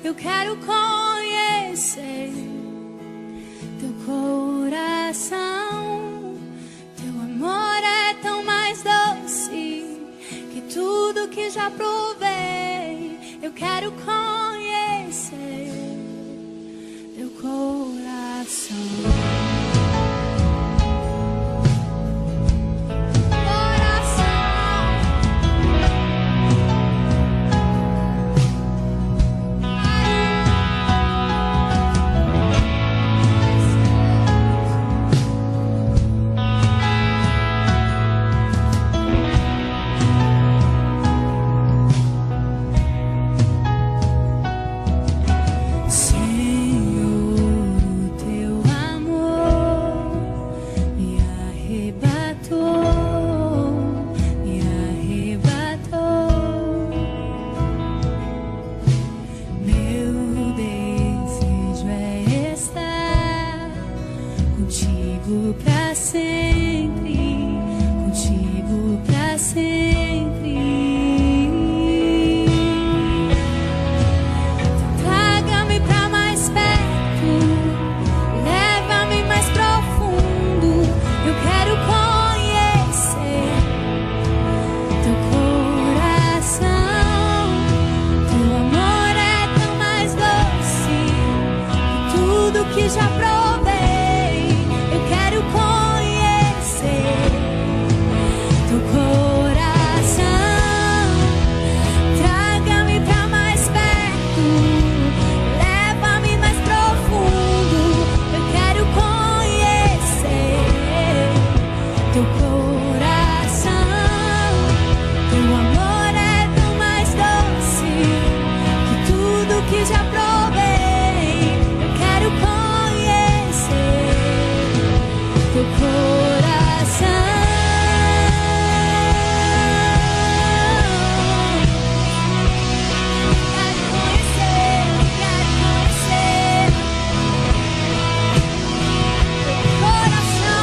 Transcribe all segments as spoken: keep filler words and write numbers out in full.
eu quero conhecer teu coração. Teu amor é tão mais doce que tudo que já provei. Eu quero conhecer teu coração. Contigo pra sempre, contigo pra sempre. Traga-me pra mais perto, leva-me mais profundo. Eu quero conhecer teu coração. Teu amor é tão mais doce que tudo que já provei. Que já provei, eu quero conhecer teu coração. Quero conhecer, quero conhecer teu coração.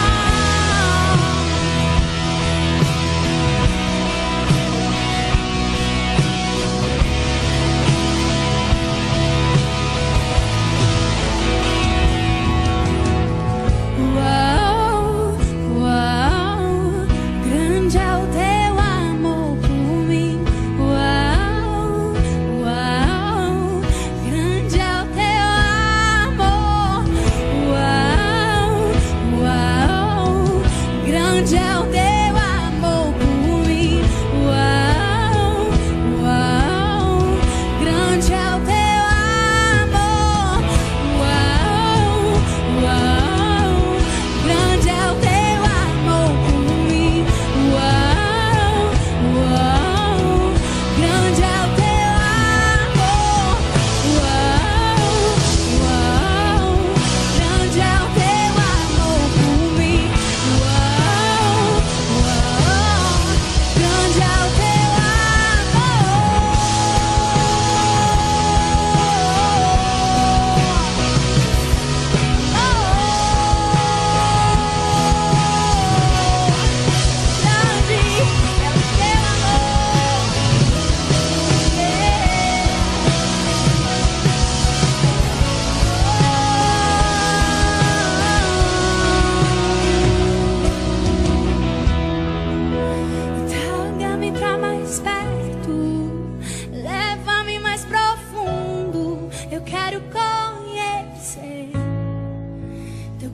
Eu quero conhecer teu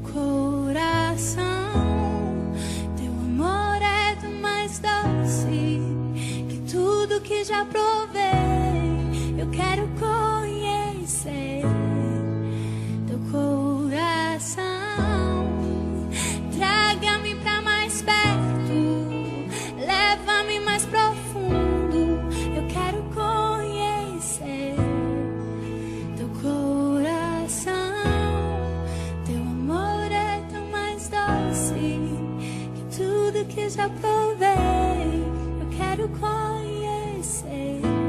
coração. Teu amor é tão mais doce que tudo que já provei. Eu quero conhecer teu coração. Traga-me pra mais perto, leva-me mais profundo. Eu quero conhecer teu coração. Teu amor é tão mais doce que tudo que já provei. Eu quero conhecer.